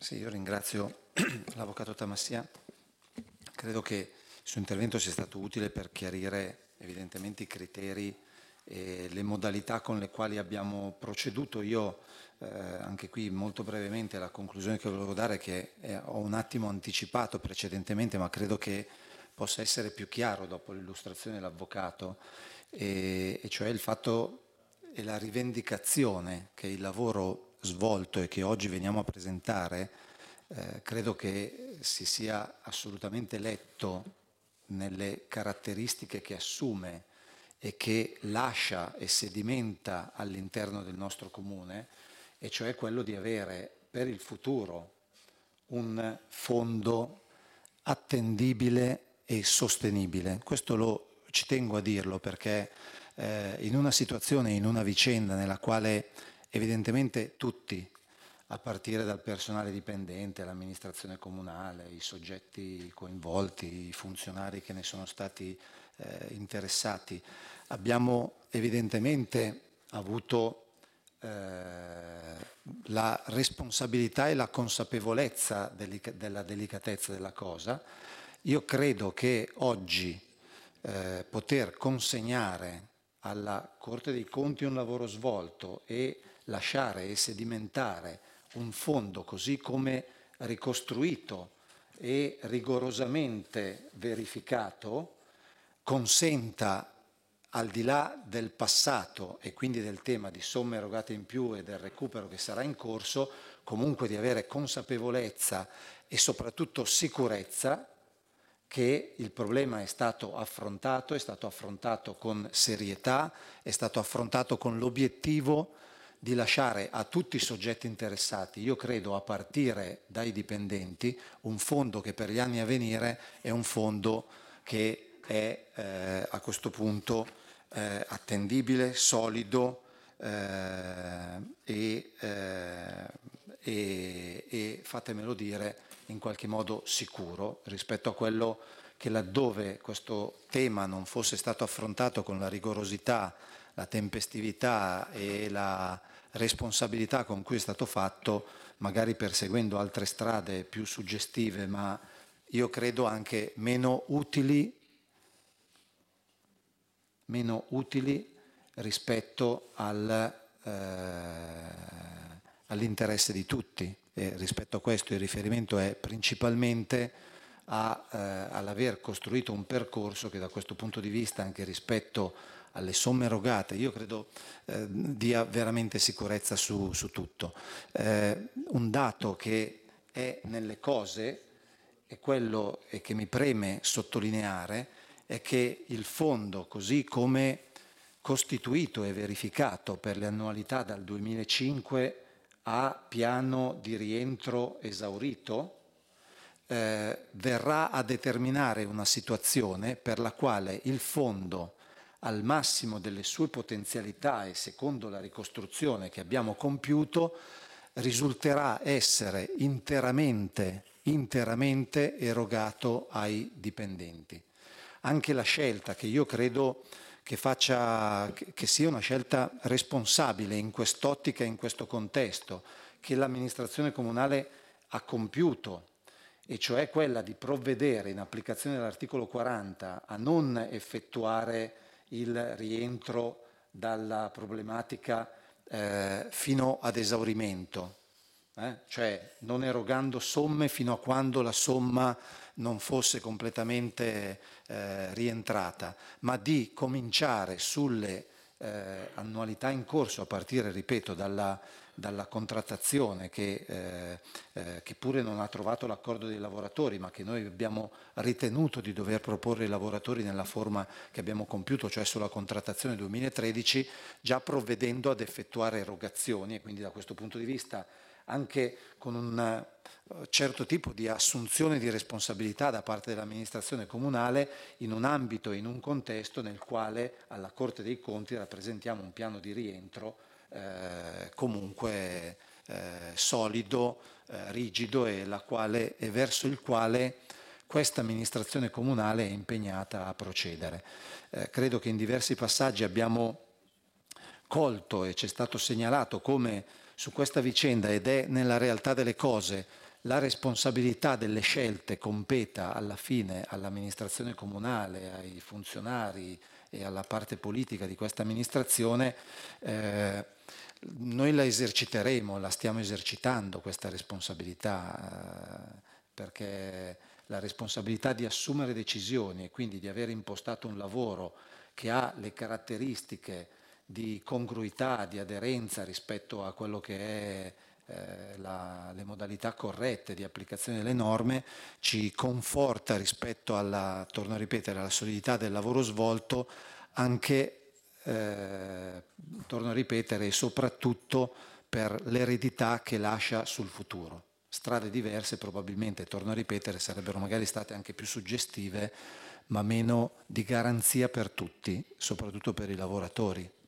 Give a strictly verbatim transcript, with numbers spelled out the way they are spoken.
Sì, io ringrazio l'Avvocato Tamassia. Credo che il suo intervento sia stato utile per chiarire evidentemente i criteri e le modalità con le quali abbiamo proceduto. Io eh, anche qui molto brevemente la conclusione che volevo dare, che eh, ho un attimo anticipato precedentemente, ma credo che possa essere più chiaro dopo l'illustrazione dell'Avvocato, e, e cioè il fatto e la rivendicazione che il lavoro svolto e che oggi veniamo a presentare eh, credo che si sia assolutamente letto nelle caratteristiche che assume e che lascia e sedimenta all'interno del nostro comune, e cioè quello di avere per il futuro un fondo attendibile e sostenibile. Questo lo, ci tengo a dirlo perché eh, in una situazione, in una vicenda nella quale evidentemente tutti, a partire dal personale dipendente, l'amministrazione comunale, i soggetti coinvolti, i funzionari che ne sono stati eh, interessati, abbiamo evidentemente avuto eh, la responsabilità e la consapevolezza delica- della delicatezza della cosa. Io credo che oggi eh, poter consegnare alla Corte dei Conti un lavoro svolto e lasciare e sedimentare un fondo così come ricostruito e rigorosamente verificato consenta, al di là del passato e quindi del tema di somme erogate in più e del recupero che sarà in corso, comunque di avere consapevolezza e soprattutto sicurezza che il problema è stato affrontato, è stato affrontato con serietà, è stato affrontato con l'obiettivo di lasciare a tutti i soggetti interessati, io credo a partire dai dipendenti, un fondo che per gli anni a venire è un fondo che è eh, a questo punto eh, attendibile, solido eh, e, eh, e, e fatemelo dire in qualche modo sicuro rispetto a quello che, laddove questo tema non fosse stato affrontato con la rigorosità, la tempestività e la responsabilità con cui è stato fatto, magari perseguendo altre strade più suggestive, ma io credo anche meno utili, meno utili rispetto al, eh, all'interesse di tutti. E rispetto a questo il riferimento è principalmente a, eh, all'aver costruito un percorso che da questo punto di vista, anche rispetto alle somme erogate, io credo eh, dia veramente sicurezza su, su tutto. Eh, un dato che è nelle cose è quello e che mi preme sottolineare è che il fondo, così come costituito e verificato per le annualità dal duemilacinque a piano di rientro esaurito, eh, verrà a determinare una situazione per la quale il fondo, al massimo delle sue potenzialità e secondo la ricostruzione che abbiamo compiuto, risulterà essere interamente, interamente erogato ai dipendenti. Anche la scelta, che io credo che, faccia, che sia una scelta responsabile in quest'ottica e in questo contesto, che l'amministrazione comunale ha compiuto, e cioè quella di provvedere, in applicazione dell'articolo quaranta, a non effettuare il rientro dalla problematica eh, fino ad esaurimento, eh? Cioè non erogando somme fino a quando la somma non fosse completamente eh, rientrata, ma di cominciare sulle eh, annualità in corso a partire, ripeto, dalla, dalla contrattazione che, eh, eh, che pure non ha trovato l'accordo dei lavoratori, ma che noi abbiamo ritenuto di dover proporre ai lavoratori nella forma che abbiamo compiuto, cioè sulla contrattazione duemilatredici, già provvedendo ad effettuare erogazioni, e quindi da questo punto di vista anche con un certo tipo di assunzione di responsabilità da parte dell'amministrazione comunale in un ambito, in un contesto nel quale alla Corte dei Conti rappresentiamo un piano di rientro eh, comunque eh, solido, eh, rigido e, la quale, e verso il quale questa amministrazione comunale è impegnata a procedere. Eh, credo che in diversi passaggi abbiamo colto e ci è stato segnalato come su questa vicenda, ed è nella realtà delle cose la responsabilità delle scelte competa alla fine all'amministrazione comunale, ai funzionari e alla parte politica di questa amministrazione, eh, noi la eserciteremo, la stiamo esercitando questa responsabilità, eh, perché la responsabilità di assumere decisioni e quindi di aver impostato un lavoro che ha le caratteristiche di congruità, di aderenza rispetto a quello che è eh, la- le modalità corrette di applicazione delle norme, ci conforta rispetto alla, torno a ripetere, alla solidità del lavoro svolto, anche, eh, torno a ripetere, e soprattutto per l'eredità che lascia sul futuro. Strade diverse probabilmente, torno a ripetere, sarebbero magari state anche più suggestive, ma meno di garanzia per tutti, soprattutto per i lavoratori.